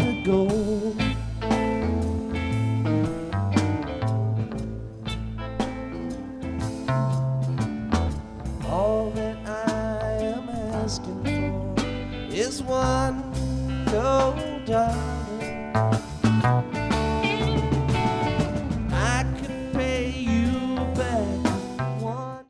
to go. All that I am asking for is one cold heart.